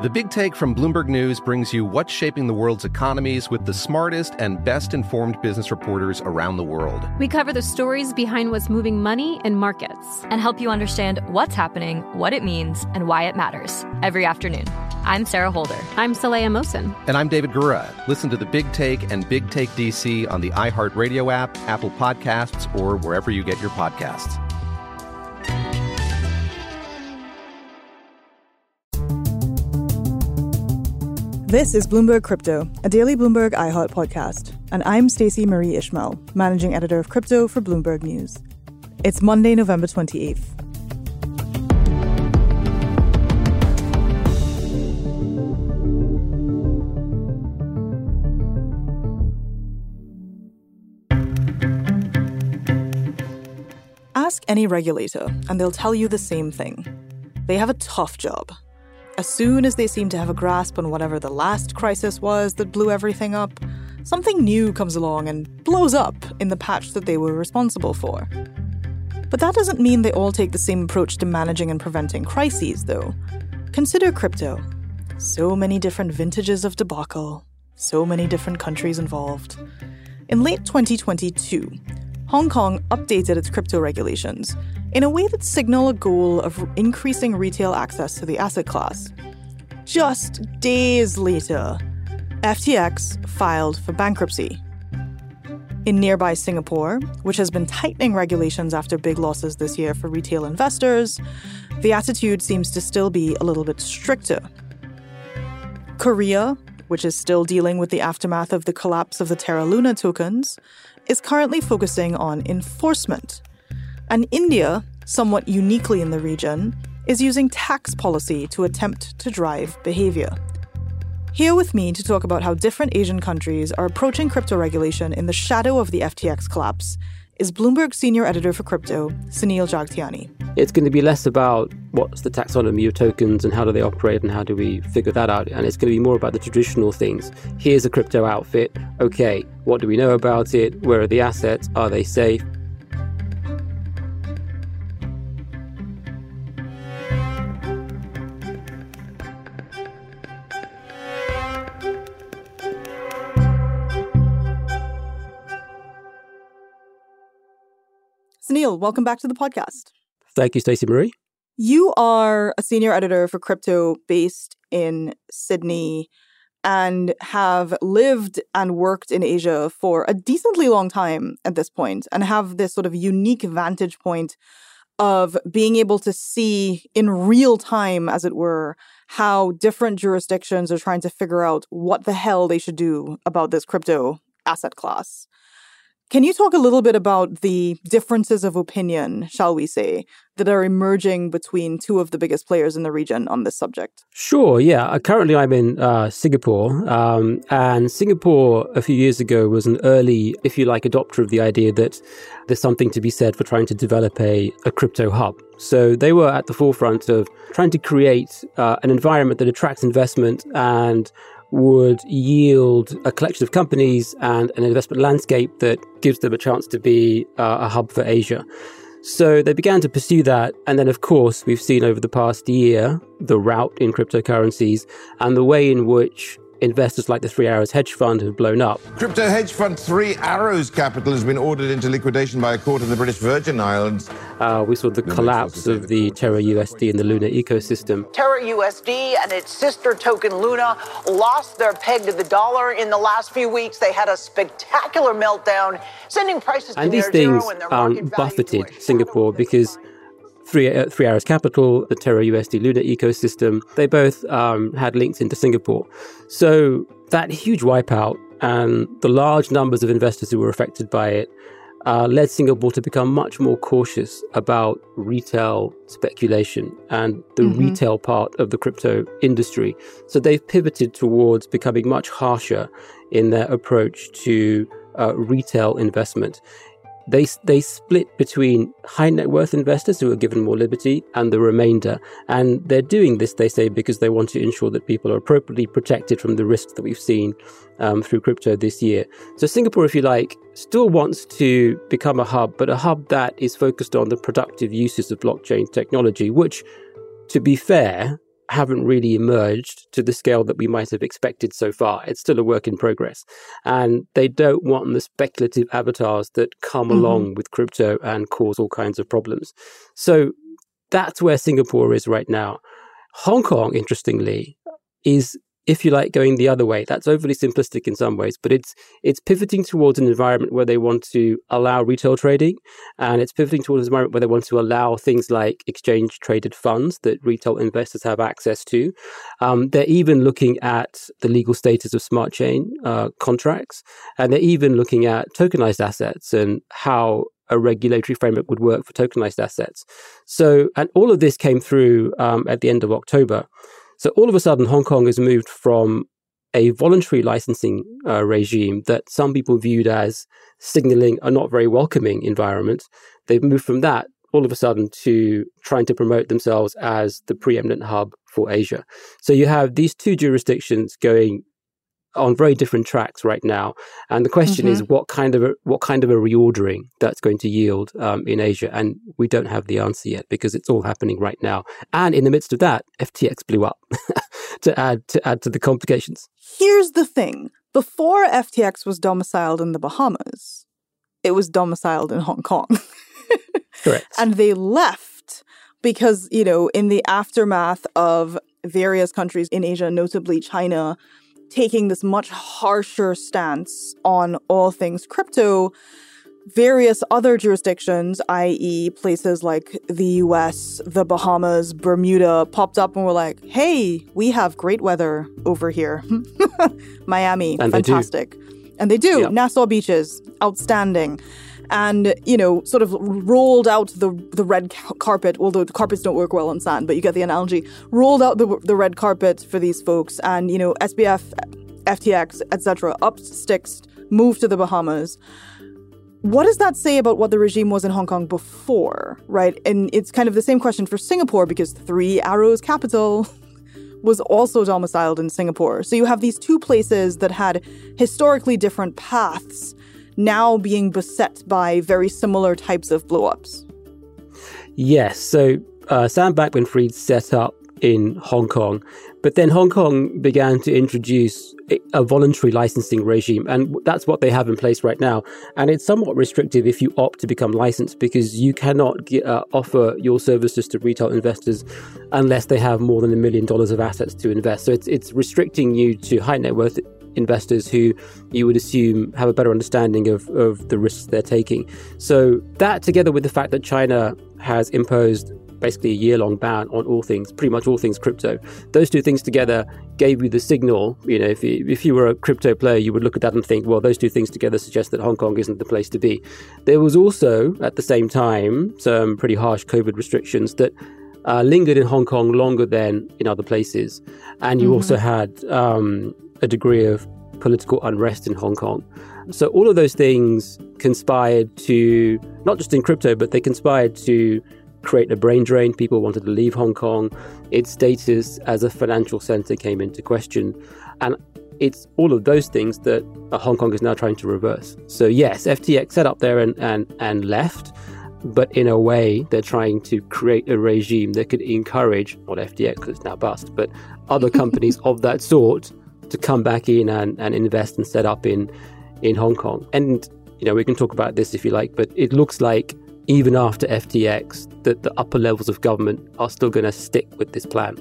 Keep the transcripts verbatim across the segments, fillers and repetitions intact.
The Big Take from Bloomberg News brings you what's shaping the world's economies with the smartest and best-informed business reporters around the world. We cover the stories behind what's moving money and markets. And help you understand what's happening, what it means, and why it matters every afternoon. I'm Sarah Holder. I'm Saleha Mohsin. And I'm David Gura. Listen to The Big Take and Big Take D C on the iHeartRadio app, Apple Podcasts, or wherever you get your podcasts. This is Bloomberg Crypto, a daily Bloomberg iHeart podcast, and I'm Stacey Marie Ishmael, managing editor of crypto for Bloomberg News. It's Monday, November twenty-eighth. Ask any regulator, and they'll tell you the same thing. They have a tough job. As soon as they seem to have a grasp on whatever the last crisis was that blew everything up, something new comes along and blows up in the patch that they were responsible for. But that doesn't mean they all take the same approach to managing and preventing crises, though. Consider crypto. So many different vintages of debacle, so many different countries involved. In late twenty twenty-two, Hong Kong updated its crypto regulations in a way that signaled a goal of increasing retail access to the asset class. Just days later, F T X filed for bankruptcy. In nearby Singapore, which has been tightening regulations after big losses this year for retail investors, the attitude seems to still be a little bit stricter. Korea, which is still dealing with the aftermath of the collapse of the Terra Luna tokens, is currently focusing on enforcement. And India, somewhat uniquely in the region, is using tax policy to attempt to drive behavior. Here with me to talk about how different Asian countries are approaching crypto regulation in the shadow of the F T X collapse is Bloomberg senior editor for crypto, Sunil Jagtiani. It's going to be less about what's the taxonomy of tokens and how do they operate and how do we figure that out. And it's going to be more about the traditional things. Here's a crypto outfit. Okay, what do we know about it? Where are the assets? Are they safe? Sunil, welcome back to the podcast. Thank you, Stacey Marie. You are a senior editor for crypto based in Sydney and have lived and worked in Asia for a decently long time at this point and have this sort of unique vantage point of being able to see in real time, as it were, how different jurisdictions are trying to figure out what the hell they should do about this crypto asset class. Can you talk a little bit about the differences of opinion, shall we say, that are emerging between two of the biggest players in the region on this subject? Sure, yeah. Uh, currently, I'm in uh, Singapore, um, and Singapore a few years ago was an early, if you like, adopter of the idea that there's something to be said for trying to develop a, a crypto hub. So they were at the forefront of trying to create uh, an environment that attracts investment and would yield a collection of companies and an investment landscape that gives them a chance to be uh, a hub for Asia. So they began to pursue that. And then, of course, we've seen over the past year the rout in cryptocurrencies and the way in which investors like the Three Arrows hedge fund have blown up. Crypto hedge fund Three Arrows Capital has been ordered into liquidation by a court in the British Virgin Islands. Uh, we saw the no collapse of the Terra U S D and the Luna ecosystem. Terra U S D and its sister token Luna lost their peg to the dollar in the last few weeks. They had a spectacular meltdown, sending prices and to near zero things, and their um, market value buffeted to a Singapore because Three, uh, Three Arrows Capital, the Terra U S D Luna ecosystem, they both um, had links into Singapore. So that huge wipeout and the large numbers of investors who were affected by it uh, led Singapore to become much more cautious about retail speculation and the mm-hmm. retail part of the crypto industry. So they've pivoted towards becoming much harsher in their approach to uh, retail investment. They they split between high net worth investors who are given more liberty and the remainder. And they're doing this, they say, because they want to ensure that people are appropriately protected from the risks that we've seen um, through crypto this year. So Singapore, if you like, still wants to become a hub, but a hub that is focused on the productive uses of blockchain technology, which, to be fair, haven't really emerged to the scale that we might have expected so far. It's still a work in progress. And they don't want the speculative avatars that come mm-hmm. along with crypto and cause all kinds of problems. So that's where Singapore is right now. Hong Kong, interestingly, is, if you like, going the other way. That's overly simplistic in some ways, but it's it's pivoting towards an environment where they want to allow retail trading, and it's pivoting towards an environment where they want to allow things like exchange-traded funds that retail investors have access to. Um, they're even looking at the legal status of smart chain uh, contracts, and they're even looking at tokenized assets and how a regulatory framework would work for tokenized assets. So, and all of this came through um, at the end of October. So all of a sudden, Hong Kong has moved from a voluntary licensing uh, regime that some people viewed as signaling a not very welcoming environment. They've moved from that all of a sudden to trying to promote themselves as the preeminent hub for Asia. So you have these two jurisdictions going on very different tracks right now, and the question mm-hmm. is what kind of a, what kind of a reordering that's going to yield um, in Asia, and we don't have the answer yet because it's all happening right now. And in the midst of that, F T X blew up to add to add to the complications. Here's the thing: before F T X was domiciled in the Bahamas, it was domiciled in Hong Kong. Correct, and they left because, you know, in the aftermath of various countries in Asia, notably China, taking this much harsher stance on all things crypto, various other jurisdictions, that is places like the U S, the Bahamas, Bermuda, popped up and were like, hey, we have great weather over here. Miami, and fantastic. They do. And they do. Yep. Nassau beaches, outstanding. And, you know, sort of rolled out the the red ca- carpet, although the carpets don't work well on sand, but you get the analogy, rolled out the the red carpet for these folks. And, you know, S B F, F T X, et cetera, up sticks, moved to the Bahamas. What does that say about what the regime was in Hong Kong before, right? And it's kind of the same question for Singapore, because Three Arrows Capital was also domiciled in Singapore. So you have these two places that had historically different paths now being beset by very similar types of blow-ups. Yes. So uh, Sam Bankman-Fried set up in Hong Kong, but then Hong Kong began to introduce a voluntary licensing regime, and that's what they have in place right now. And it's somewhat restrictive if you opt to become licensed, because you cannot get, uh, offer your services to retail investors unless they have more than a million dollars of assets to invest. So it's it's restricting you to high net worth investors who you would assume have a better understanding of, of the risks they're taking. So that, together with the fact that China has imposed basically a year-long ban on all things, pretty much all things crypto, those two things together gave you the signal. You know, if you, if you were a crypto player, you would look at that and think, well, those two things together suggest that Hong Kong isn't the place to be. There was also, at the same time, some pretty harsh COVID restrictions that uh, lingered in Hong Kong longer than in other places. And you mm-hmm. also had um, a degree of political unrest in Hong Kong. So all of those things conspired to, not just in crypto, but they conspired to create a brain drain. People wanted to leave Hong Kong. Its status as a financial center came into question. And it's all of those things that uh, Hong Kong is now trying to reverse. So yes, F T X set up there and, and, and left, but in a way, they're trying to create a regime that could encourage, not F T X because it's now bust, but other companies of that sort to come back in and, and invest and set up in, in Hong Kong. And, you know, we can talk about this if you like, but it looks like even after F T X, that the upper levels of government are still going to stick with this plan.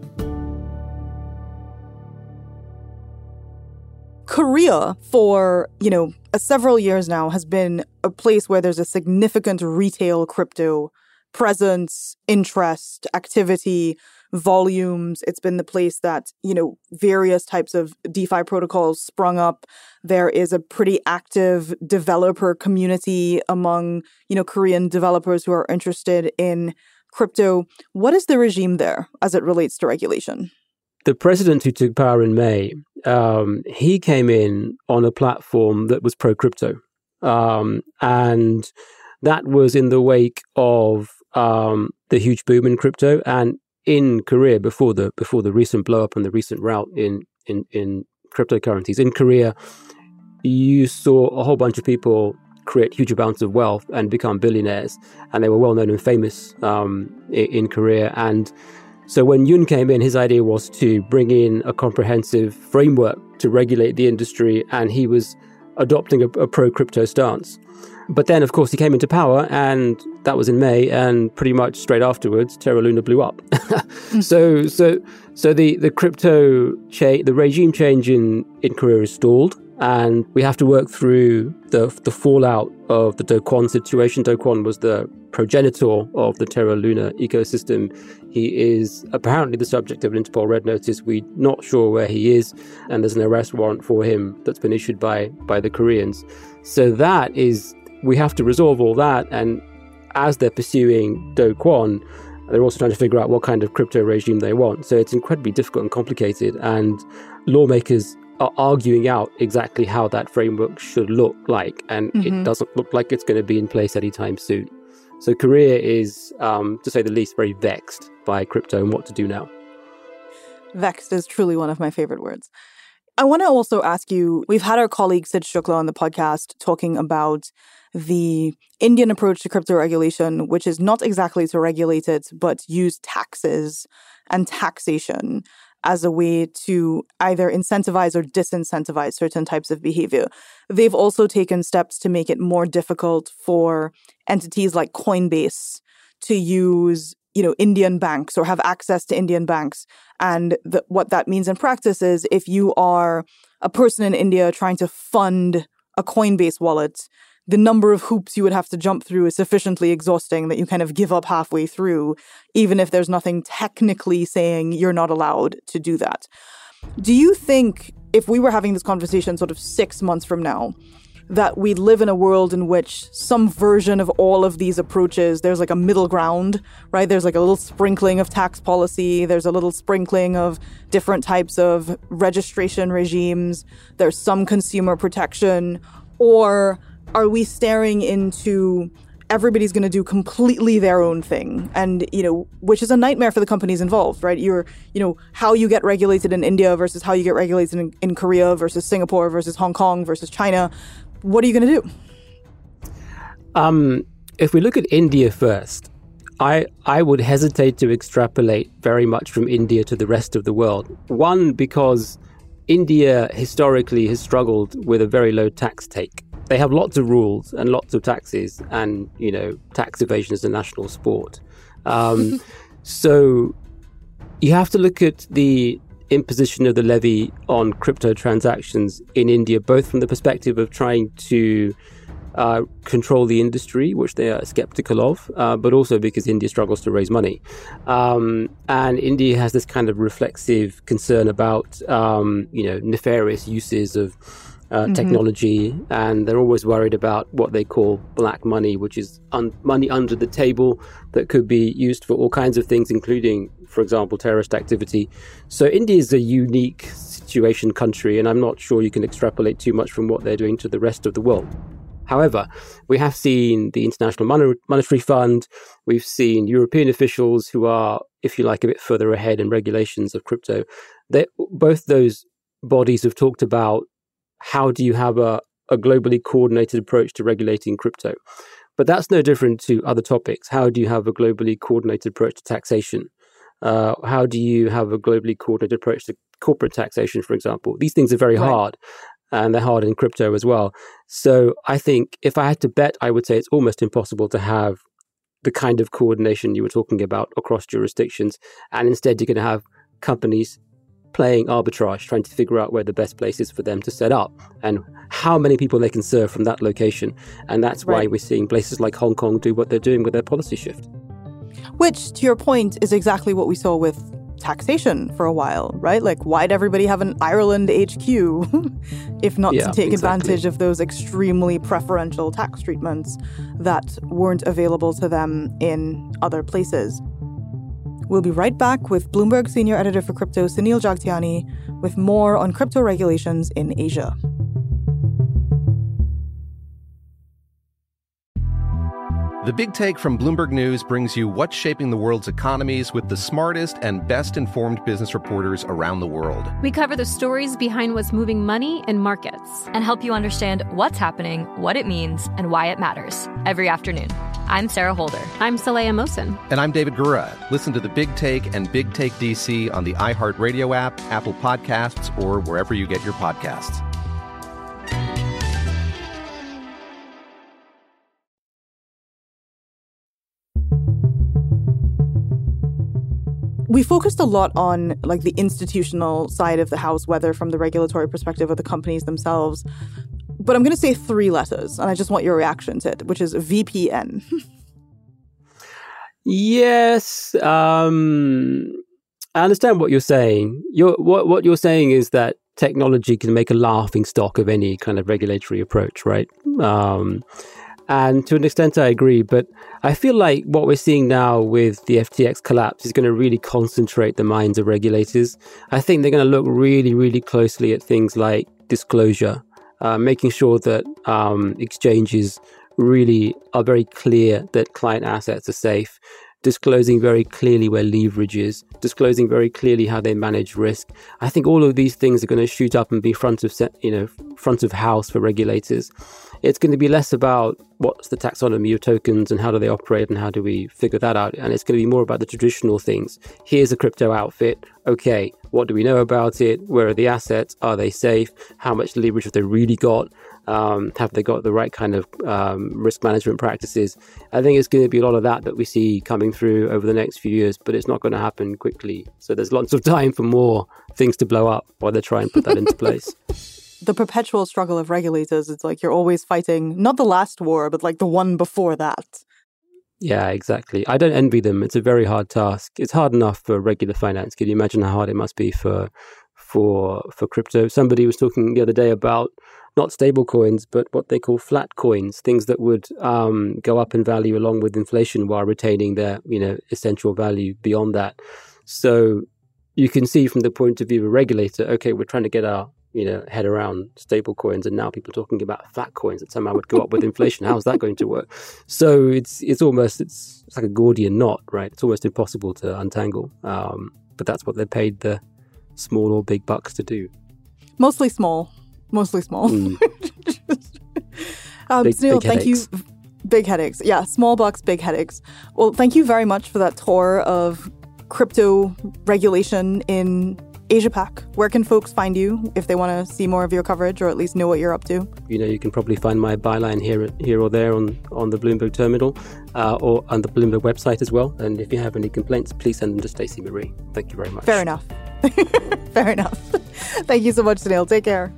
Korea, for, you know, uh, several years now, has been a place where there's a significant retail crypto presence, interest, activity, volumes. It's been the place that, you know, various types of DeFi protocols sprung up. There is a pretty active developer community among, you know, Korean developers who are interested in crypto. What is the regime there as it relates to regulation? The president who took power in May, um, he came in on a platform that was pro-crypto. Um, and that was in the wake of um, the huge boom in crypto. And in Korea, before the before the recent blow up and the recent rout in, in, in cryptocurrencies, in Korea, you saw a whole bunch of people create huge amounts of wealth and become billionaires. And they were well known and famous um, in, in Korea. And So when Yun came in, his idea was to bring in a comprehensive framework to regulate the industry, and he was adopting a, a pro-crypto stance. But then, of course, he came into power, and that was in May, and pretty much straight afterwards, Terra Luna blew up. so, so, so the the crypto cha- the regime change in, in Korea is stalled, and we have to work through the the fallout of the Do Kwon situation. Do Kwon was the progenitor of the Terra Luna ecosystem. He is apparently the subject of an Interpol Red Notice. We're not sure where he is, and there's an arrest warrant for him that's been issued by by the Koreans. So that is. We have to resolve all that, and as they're pursuing Do Kwon, they're also trying to figure out what kind of crypto regime they want. So it's incredibly difficult and complicated, and lawmakers are arguing out exactly how that framework should look like, and mm-hmm. it doesn't look like it's going to be in place anytime soon. So Korea is, um, to say the least, very vexed by crypto and what to do now. Vexed is truly one of my favorite words. I want to also ask you, we've had our colleague Sid Shukla on the podcast talking about the Indian approach to crypto regulation, which is not exactly to regulate it, but use taxes and taxation as a way to either incentivize or disincentivize certain types of behavior. They've also taken steps to make it more difficult for entities like Coinbase to use you know, Indian banks or have access to Indian banks. And the, what that means in practice is if you are a person in India trying to fund a Coinbase wallet, the number of hoops you would have to jump through is sufficiently exhausting that you kind of give up halfway through, even if there's nothing technically saying you're not allowed to do that. Do you think if we were having this conversation sort of six months from now, that we live in a world in which some version of all of these approaches, there's like a middle ground, right? There's like a little sprinkling of tax policy. There's a little sprinkling of different types of registration regimes. There's some consumer protection. Or are we staring into everybody's going to do completely their own thing? And, you know, which is a nightmare for the companies involved, right? You're, you know, how you get regulated in India versus how you get regulated in, in Korea versus Singapore versus Hong Kong versus China. What are you going to do? Um, if we look at India first, I I would hesitate to extrapolate very much from India to the rest of the world. One, because India historically has struggled with a very low tax take. They have lots of rules and lots of taxes, and, you know, tax evasion is a national sport. Um, so you have to look at the imposition of the levy on crypto transactions in India, both from the perspective of trying to uh, control the industry, which they are skeptical of, uh, but also because India struggles to raise money. Um, and India has this kind of reflexive concern about, um, you know, nefarious uses of uh, mm-hmm. technology, and they're always worried about what they call black money, which is un- money under the table that could be used for all kinds of things, including, for example, terrorist activity. So India is a unique situation country, and I'm not sure you can extrapolate too much from what they're doing to the rest of the world. However, we have seen the International Mon- Monetary Fund, we've seen European officials who are, if you like, a bit further ahead in regulations of crypto. They, both those bodies have talked about how do you have a, a globally coordinated approach to regulating crypto. But that's no different to other topics. How do you have a globally coordinated approach to taxation? Uh, how do you have a globally coordinated approach to corporate taxation, for example? These things are very right. hard, and they're hard in crypto as well. So I think if I had to bet, I would say it's almost impossible to have the kind of coordination you were talking about across jurisdictions. And instead, you're going to have companies playing arbitrage, trying to figure out where the best place is for them to set up and how many people they can serve from that location. And that's right. why we're seeing places like Hong Kong do what they're doing with their policy shift. Which, to your point, is exactly what we saw with taxation for a while, right? Like, why'd everybody have an Ireland H Q if not yeah, to take exactly. advantage of those extremely preferential tax treatments that weren't available to them in other places? We'll be right back with Bloomberg senior editor for crypto, Sunil Jagtiani, with more on crypto regulations in Asia. The Big Take from Bloomberg News brings you what's shaping the world's economies with the smartest and best-informed business reporters around the world. We cover the stories behind what's moving money and markets. And help you understand what's happening, what it means, and why it matters every afternoon. I'm Sarah Holder. I'm Saleha Mohsin. And I'm David Gura. Listen to The Big Take and Big Take D C on the iHeartRadio app, Apple Podcasts, or wherever you get your podcasts. We focused a lot on like the institutional side of the house, whether from the regulatory perspective or the companies themselves. But I'm going to say three letters, and I just want your reaction to it, which is V P N. Yes, um, I understand what you're saying. You're, what what you're saying is that technology can make a laughing stock of any kind of regulatory approach, right? Um, and to an extent, I agree. But I feel like what we're seeing now with the F T X collapse is going to really concentrate the minds of regulators. I think they're going to look really, really closely at things like disclosure, uh, making sure that um, exchanges really are very clear that client assets are safe, disclosing very clearly where leverage is, disclosing very clearly how they manage risk. I think all of these things are going to shoot up and be front of set, you know, front of house for regulators. It's going to be less about what's the taxonomy of tokens and how do they operate and how do we figure that out. And it's going to be more about the traditional things. Here's a crypto outfit. Okay, what do we know about it? Where are the assets? Are they safe? How much leverage have they really got? Um, have they got the right kind of um, risk management practices? I think it's going to be a lot of that that we see coming through over the next few years, but it's not going to happen quickly. So there's lots of time for more things to blow up while they try and put that into place. The perpetual struggle of regulators, it's like you're always fighting, not the last war, but like the one before that. Yeah, exactly. I don't envy them. It's a very hard task. It's hard enough for regular finance. Can you imagine how hard it must be for for for crypto? Somebody was talking the other day about not stable coins, but what they call flat coins, things that would um, go up in value along with inflation while retaining their, you know, essential value beyond that. So you can see from the point of view of a regulator, okay, we're trying to get our, you know, head around stable coins, and now people are talking about flat coins that somehow would go up with inflation. How's that going to work? So it's it's almost, it's, it's like a Gordian knot, right? It's almost impossible to untangle. Um, but that's what they paid the small or big bucks to do. Mostly small. Mostly small. Mm. um, big, Sunil, big thank you. Big headaches. Yeah, small bucks, big headaches. Well, thank you very much for that tour of crypto regulation in Asia Pac. Where can folks find you if they want to see more of your coverage or at least know what you're up to? You know, you can probably find my byline here here or there on, on the Bloomberg terminal uh, or on the Bloomberg website as well. And if you have any complaints, please send them to Stacey Marie. Thank you very much. Fair enough. Fair enough. Thank you so much, Sunil. Take care.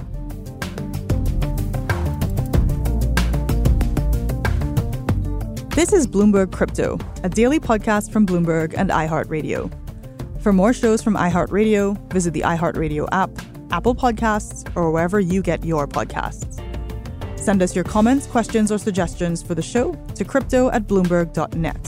This is Bloomberg Crypto, a daily podcast from Bloomberg and iHeartRadio. For more shows from iHeartRadio, visit the iHeartRadio app, Apple Podcasts, or wherever you get your podcasts. Send us your comments, questions, or suggestions for the show to crypto at bloomberg dot net.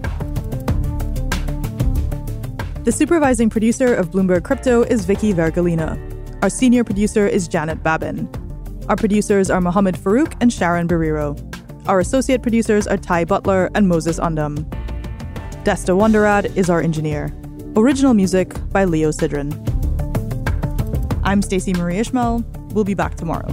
The supervising producer of Bloomberg Crypto is Vicky Vergolina. Our senior producer is Janet Babin. Our producers are Mohammed Farouk and Sharon Barrero. Our associate producers are Ty Butler and Moses Undum. Desta Wonderad is our engineer. Original music by Leo Sidran. I'm Stacey Marie Ishmael. We'll be back tomorrow.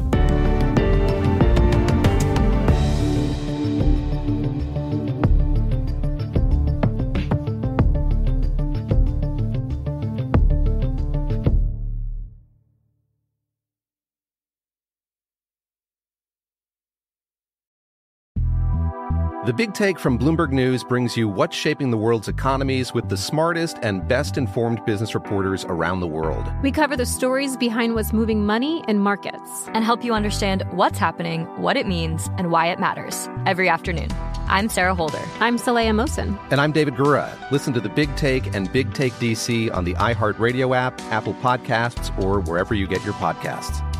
The Big Take from Bloomberg News brings you what's shaping the world's economies with the smartest and best-informed business reporters around the world. We cover the stories behind what's moving money and markets. And help you understand what's happening, what it means, and why it matters every afternoon. I'm Sarah Holder. I'm Saleha Mohsin. And I'm David Gura. Listen to The Big Take and Big Take D C on the iHeartRadio app, Apple Podcasts, or wherever you get your podcasts.